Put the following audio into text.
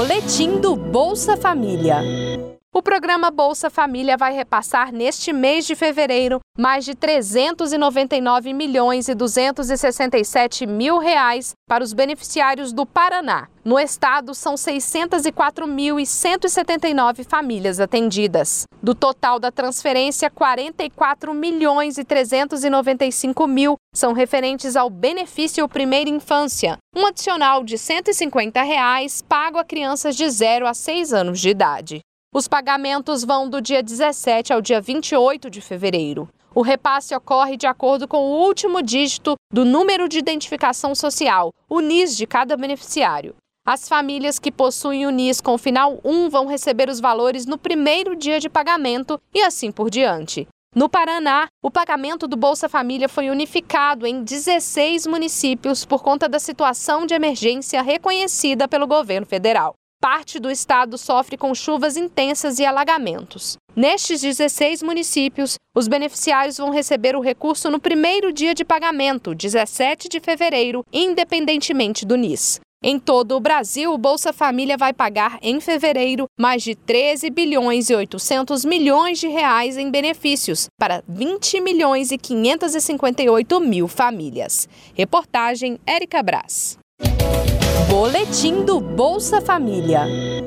Boletim do Bolsa Família. O programa Bolsa Família vai repassar neste mês de fevereiro mais de 399.267.000 reais para os beneficiários do Paraná. No estado, são 604.179 famílias atendidas. Do total da transferência, 44.395.000 são referentes ao benefício Primeira Infância, um adicional de R$ 150 pago a crianças de 0 a 6 anos de idade. Os pagamentos vão do dia 17 ao dia 28 de fevereiro. O repasse ocorre de acordo com o último dígito do número de identificação social, o NIS de cada beneficiário. As famílias que possuem o NIS com final 1 vão receber os valores no primeiro dia de pagamento e assim por diante. No Paraná, o pagamento do Bolsa Família foi unificado em 16 municípios por conta da situação de emergência reconhecida pelo governo federal. Parte do estado sofre com chuvas intensas e alagamentos. Nestes 16 municípios, os beneficiários vão receber o recurso no primeiro dia de pagamento, 17 de fevereiro, independentemente do NIS. Em todo o Brasil, o Bolsa Família vai pagar em fevereiro mais de 13.800 bilhões de reais em benefícios para 20.558.000 famílias. Reportagem Érica Brás. Boletim do Bolsa Família.